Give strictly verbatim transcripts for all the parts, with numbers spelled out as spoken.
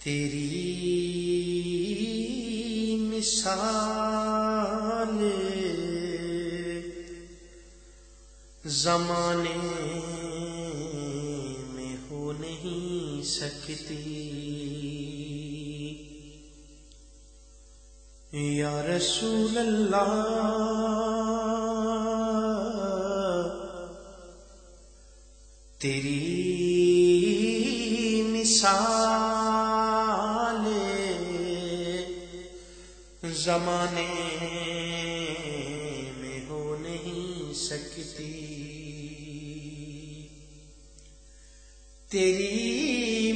تیری مثال زمانے میں ہو نہیں سکتی یا رسول اللہ، تیری مثال زمانے میں ہو نہیں سکتی، تیری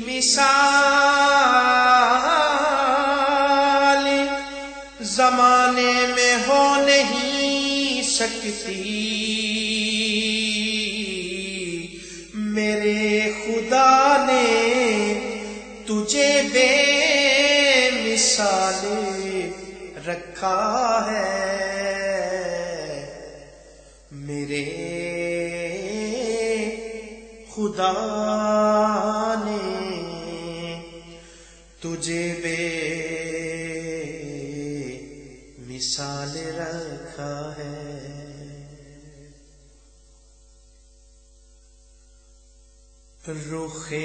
مثال زمانے میں ہو نہیں سکتی، میرے خدا نے تجھے بے مثال رکھا ہے، میرے خدا نے تجھے بے مثال رکھا ہے۔ رخ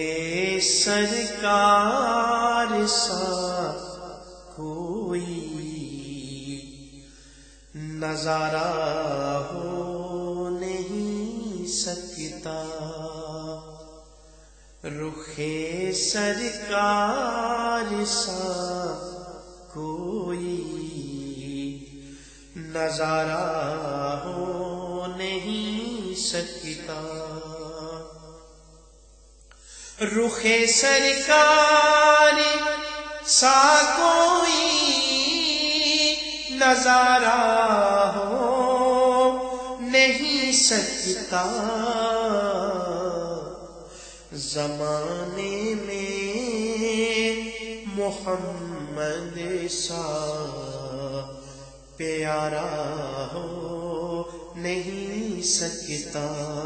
سرکار سا کوئی نظارہ ہو نہیں سکتا، رخ سرکار سا کوئی نظارہ ہو نہیں سکتا، رخ سرکار سا کوئی نظارہ ہو نہیں سکتا، زمانے میں محمد سا پیارا ہو نہیں سکتا،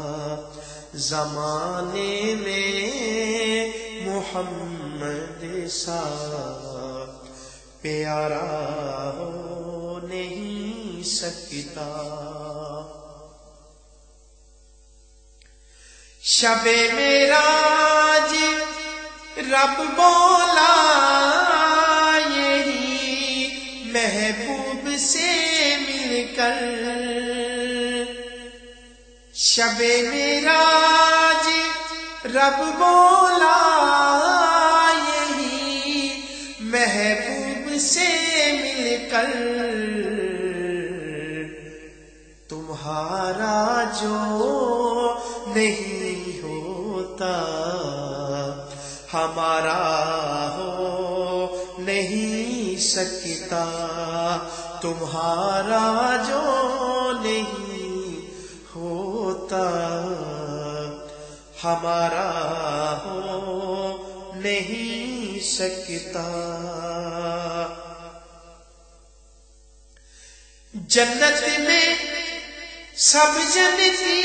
زمانے میں محمد سا پیارا ہو نہیں سکتا، شب معراج رب بولا یہی محبوب سے مل کر، شب معراج رب بولا یہی محبوب سے مل کر، تمہارا جو نہیں ہوتا ہمارا ہو نہیں سکتا، تمہارا جو نہیں ہوتا ہمارا ہو نہیں سکتا، جنت میں سب جنتی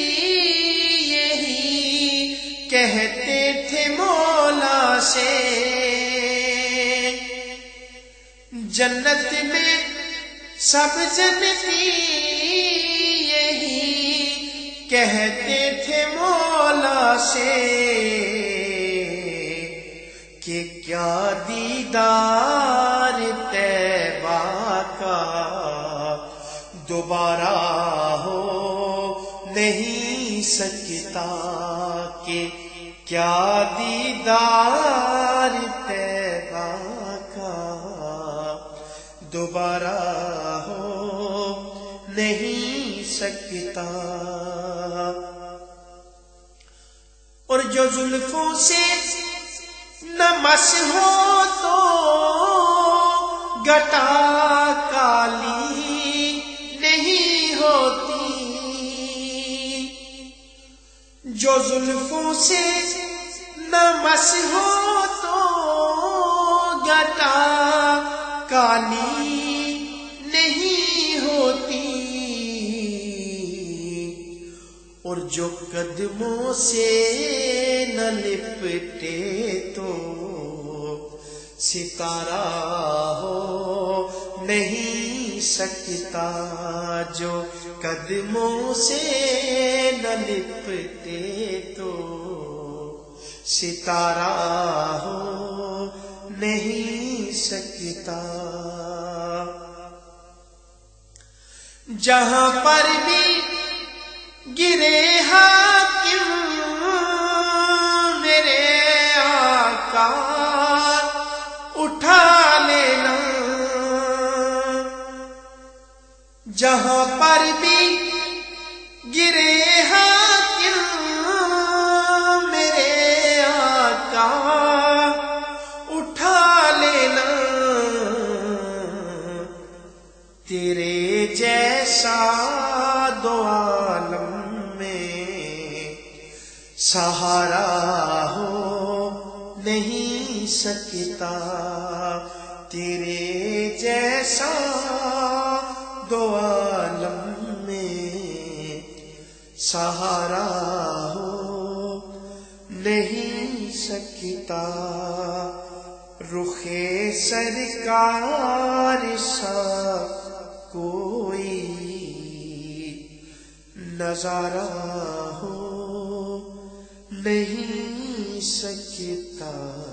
یہی کہتے تھے مولا سے، جنت میں سب جنتی یہی کہتے تھے مولا سے کہ کیا دیدار طیبہ کا دوبارہ ہو نہیں سکتا، کہ کیا دیدار طیبہ کا دوبارہ ہو نہیں سکتا، اور جو زلفوں سے نہ مس ہو تو گٹا کالی نہیں ہوتی، جو زلفوں سے نہ مس ہو تو گٹا کالی نہیں ہوتی، اور جو قدموں سے نہ لپٹے تو ستارہ ہو نہیں سکتا جو قدموں سے نہ لپٹے تو، ستارہ ہو نہیں سکتا۔ جہاں پر بھی گرے حاکم میرے آقا اٹھا لینا، جہاں پر بھی گرے حاکم میرے آقا اٹھا لینا، تیرے جیسا دو عالم میں سہارا ہو نہیں سکتا، تیرے جیسا دو عالم میں سہارا ہو نہیں سکتا، رخ سرکار سا کوئی نظارہ ہو نہیں سکتا۔